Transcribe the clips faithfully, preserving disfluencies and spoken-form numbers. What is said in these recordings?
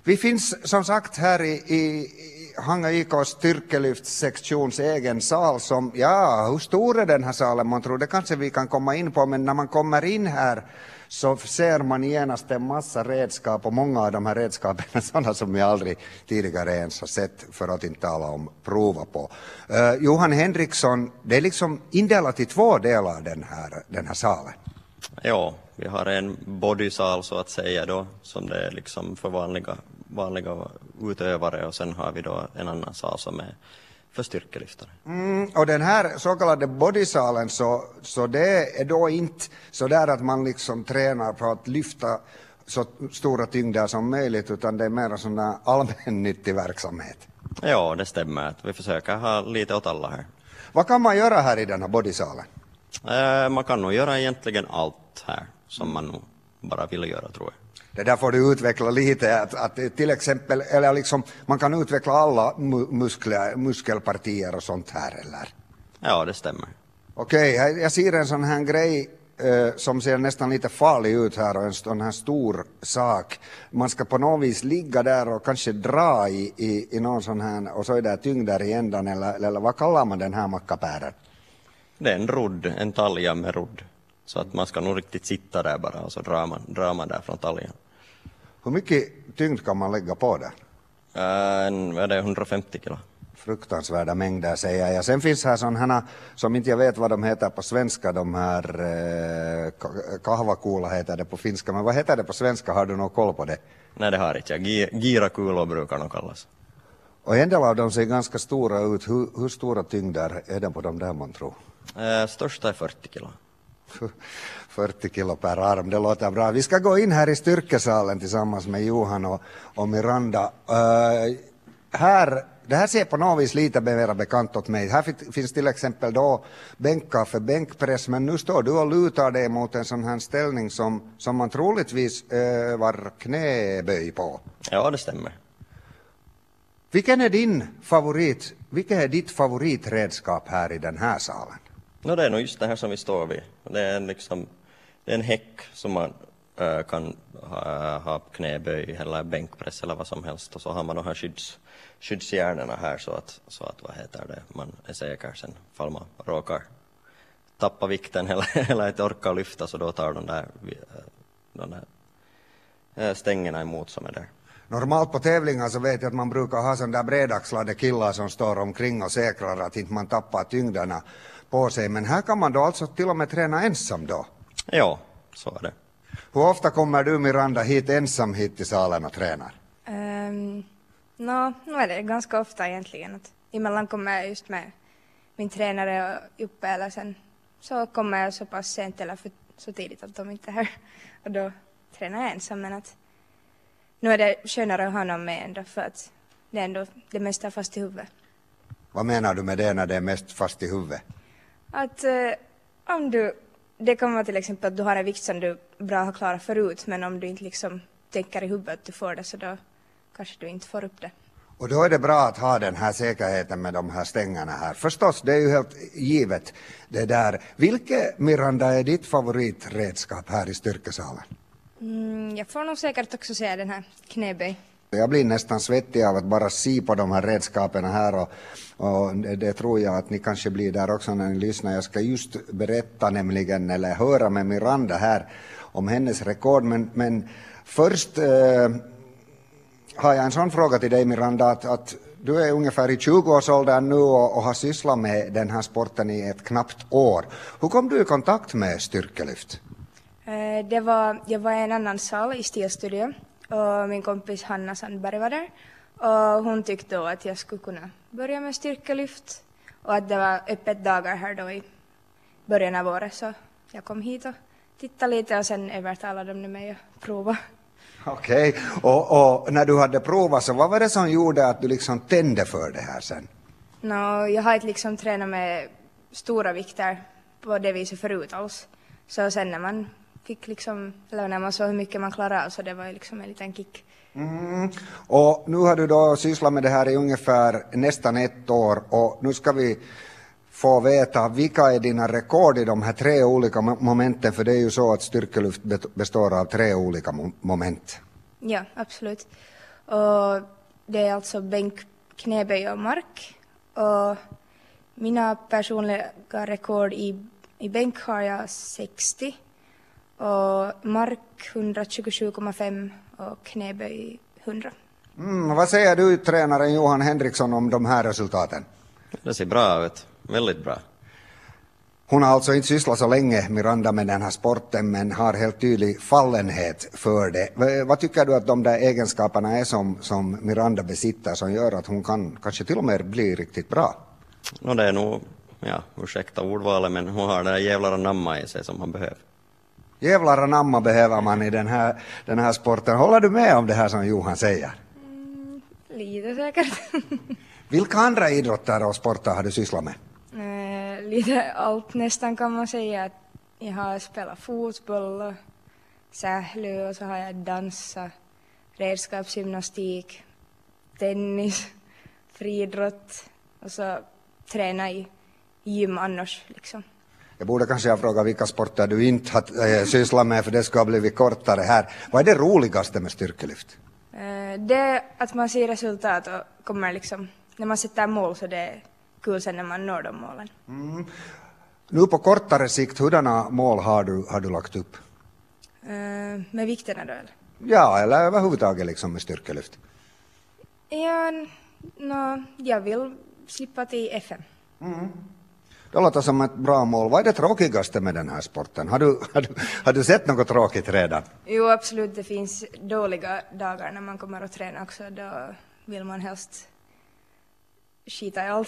Vi finns som sagt här i, i Hanga I K:s styrkelyftssektions egen sal som, ja, hur stor är den här salen? Man tror det kanske vi kan komma in på, men när man kommer in här så ser man genast en massa redskap, och många av de här redskapen är sådana som jag aldrig tidigare ens har sett, för att inte tala om prova på. Uh, Johan Henriksson, det är liksom indelat i två delar den här, den här salen. Ja, vi har en bodysal så att säga då, som det är liksom för vanliga, vanliga utövare, och sen har vi då en annan sal som är för styrkelyftare. Mm, och den här så kallade bodysalen, så, så det är då inte så där att man liksom tränar på att lyfta så stora tyngder som möjligt, utan det är mer en sån där allmännyttig verksamhet. Ja, det stämmer att vi försöker ha lite åt alla här. Vad kan man göra här i den här bodysalen? Eh, man kan nog göra egentligen allt här som man nog bara vill göra, tror jag. Det där får du utveckla lite, att, att till exempel, eller liksom, man kan utveckla alla muskler, muskelpartier och sånt här, eller? Ja, det stämmer. Okej, jag, jag ser en sån här grej eh, som ser nästan lite farlig ut här, och en sån här stor sak. Man ska på något vis ligga där och kanske dra i, i, i någon sån här, och så är det tyngder i ändan, eller, eller vad kallar man den här mackapären? Det är en rodd, en talja med rodd. Så att man ska nog riktigt sitta där bara, och så drar man, drar man där från taljan. Hur mycket tyngd kan man lägga på där? Äh, en, vad är det, hundrafemtio kilo. Fruktansvärda mängder, säger jag. Sen finns här sådana som inte jag vet vad de heter på svenska, de här eh, kahvakuula heter det på finska, men vad heter det på svenska? Har du någon koll på det? Nej, det har inte jag. Girakulor brukar de kallas. Och en del av dem ser ganska stora ut. Hur, hur stora tyngder är det på de där, man tror? Äh, största är fyrtio kilo. fyrtio kilo per arm, det låter bra. Vi ska gå in här i styrkesalen tillsammans med Johan och, och Miranda. Uh, här, det här ser på något vis lite mer bekant åt mig. Här finns till exempel då bänkar för bänkpress, men nu står du och lutar dig mot en sån här ställning som, som man troligtvis uh, var knäböj på. Ja, det stämmer. Vilken är din favorit, vilket är ditt favoritredskap här i den här salen? No, det är nog just det här som vi står vid. Det är en, liksom, det är en häck som man äh, kan ha, ha knäböj eller bänkpress eller vad som helst. Och så har man de här skydds, skyddshjärnorna här så att, så att vad heter det, man är säker sen fall man råkar tappa vikten eller, eller inte orkar lyfta, så då tar de där, de där stängerna emot som är där. Normalt på tävlingar så vet jag att man brukar ha sådana där bredaxlade killar som står omkring och säkrar att inte man tappar tyngderna på sig. Men här kan man då alltså till och med träna ensam då? Ja, så är det. Hur ofta kommer du, Miranda, hit ensam hit till salen och tränar? Um, no, nu är det ganska ofta egentligen. Att emellan kommer jag just med min tränare uppe, eller sen så kommer jag så pass sent eller för, så tidigt att de inte är här. Och då tränar jag ensam, men att nu är det skönare att ha någon med ändå, för att det är ändå det mesta fast i huvudet. Vad menar du med det när det är mest fast i huvudet? Att eh, om du, det kan vara till exempel att du har en vikt som du bra har klarat förut, men om du inte liksom tänker i huvudet att du får det, så då kanske du inte får upp det. Och då är det bra att ha den här säkerheten med de här stängerna här. Förstås, det är ju helt givet det där. Vilket, Miranda, är ditt favoritredskap här i styrkesalen? Mm, jag får nog säkert också säga den här knäböj. Jag blir nästan svettig av att bara se på de här redskapen här, och, och det, det tror jag att ni kanske blir där också när ni lyssnar. Jag ska just berätta nämligen, eller höra med Miranda här om hennes rekord, men, men först eh, har jag en sån fråga till dig, Miranda, att, att du är ungefär i tjugoårsåldern nu och, och har sysslat med den här sporten i ett knappt år. Hur kom du i kontakt med styrkelyft? Eh, det var, jag var i en annan sal i Stilstudio. Och min kompis Hanna Sandberg var där. Och hon tyckte då att jag skulle kunna börja med styrkelyft. Och att det var öppet dagar här då i början av året. Så jag kom hit och tittade lite, och sen övertalade de mig att prova. Okej, okay. och, och när du hade provat, så vad var det som gjorde att du liksom tände för det här sen? No, jag har inte liksom tränat med stora vikter på det viset förut alls. Så sen när man fick liksom, eller när man såg hur mycket man klarar av, så det var ju liksom en liten kick. Mm. Och nu har du då sysslat med det här i ungefär nästan ett år, och nu ska vi få veta vilka är dina rekord i de här tre olika momenten, för det är ju så att styrkelyft består av tre olika moment. Ja, absolut. Och det är alltså bänk, knäböj och mark. Och mina personliga rekord i, i bänk har jag sextio. Och mark hundratjugosju komma fem och knäböj hundra. Mm, vad säger du, tränaren Johan Henriksson, om de här resultaten? Det ser bra ut, väldigt bra. Hon har alltså inte sysslat så länge, Miranda, med den här sporten, men har helt tydlig fallenhet för det. V- vad tycker du att de där egenskaperna är som, som Miranda besitter som gör att hon kan kanske till och med bli riktigt bra? No, det är nog, ja, ursäkta ordvalet, men hon har det där jävlar namma i sig som han behöver. Jävlar anamma behöver man i den här, den här sporten. Håller du med om det här som Johan säger? Mm, lite säkert. Vilka andra idrotter och sporter har du sysslat med? Eh, lite allt nästan kan man säga. Att jag har spelat fotboll och sähly och så har jag dansat, redskapsgymnastik, tennis, friidrott och så träna i gym annars liksom. Jag borde kanske ha frågat vilka sporter du inte har äh, sysslat med, för det ska ha blivit kortare här. Vad är det roligaste med styrkelyft? Eh, det är att man ser resultat och kommer liksom, när man sätter mål så det är kul sen när man når de målen. Mm. Nu på kortare sikt, hurdana mål har du, har du lagt upp? Eh, med vikterna då eller? Ja, eller överhuvudtaget liksom med styrkelyft. Ja, no, jag vill slippa till F M. Mm. Det låter som ett bra mål. Vad är det tråkigaste med den här sporten? Har du, har du, har du sett något tråkigt redan? Jo, absolut. Det finns dåliga dagar när man kommer att träna också. Då vill man helst skita i allt.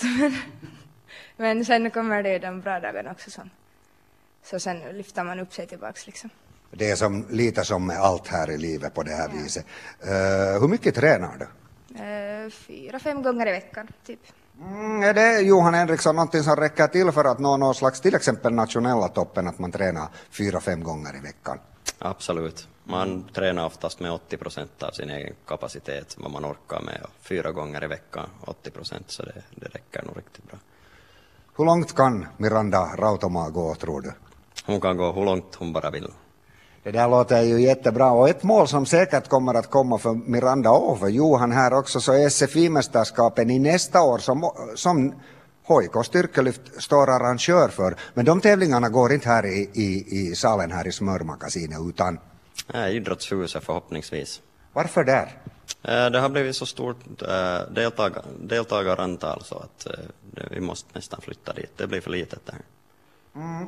Men sen kommer det de bra dagarna också. Som, så sen lyfter man upp sig tillbaks liksom. Det är som, lite som med allt här i livet på det här ja. viset. Uh, hur mycket tränar du? Uh, fyra, fem gånger i veckan, typ. Mm, är det, Johan Henriksson, någonting som räcker till för att nå någon slags, till exempel nationella toppen, att man tränar fyra, fem gånger i veckan? Absolut. Man tränar oftast med åttio procent av sin egen kapacitet, vad man orkar med. Och fyra gånger i veckan, åttio procent, så det, det räcker nog riktigt bra. Hur långt kan Miranda Rautomaa gå, tror du? Hon kan gå hur långt hon bara vill. Det där låter ju jättebra, och ett mål som säkert kommer att komma för Miranda och för Johan här också, så är S F I-mästerskapen i nästa år som, som H I K Styrkelyft står arrangör för. Men de tävlingarna går inte här i, i, i salen här i Smörmakasinet utan... Äh, idrottshuset förhoppningsvis. Varför där? Äh, det har blivit så stort äh, deltag, deltagarantal så att äh, det, vi måste nästan flytta dit. Det blir för litet där. Mm.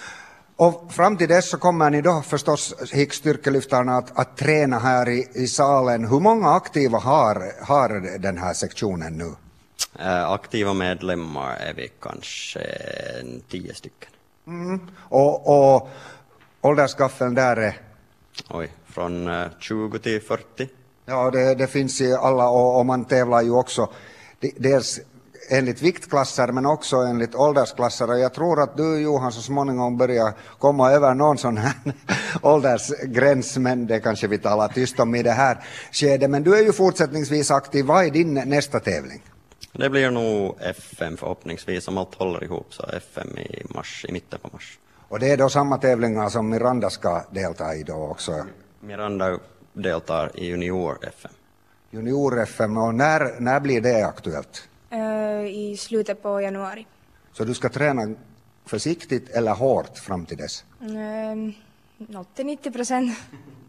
Och fram till dess så kommer ni då förstås, H I K-styrkelyftarna, att, att träna här i, i salen. Hur många aktiva har, har den här sektionen nu? Äh, aktiva medlemmar är vi kanske tio stycken. Mm. Och, och åldersskaffeln där är? Oj, från äh, tjugo till fyrtio. Ja, det, det finns i alla, och, och man tävlar ju också dels enligt viktklasser men också enligt åldersklasser, och jag tror att du, Johan, så småningom börjar komma över någon sån här åldersgräns, men det kanske vi talar tyst om i det här skedet. Men du är ju fortsättningsvis aktiv. Vad är din nästa tävling? Det blir nog F M förhoppningsvis, om allt håller ihop, så F M i mars, i mitten på mars. Och det är då samma tävlingar som Miranda ska delta i då också? Miranda deltar i junior-F M. Junior-F M, och när, när blir det aktuellt? Uh, I slutet på januari. Så du ska träna försiktigt eller hårt fram till dess? Uh, åttio till nittio procent.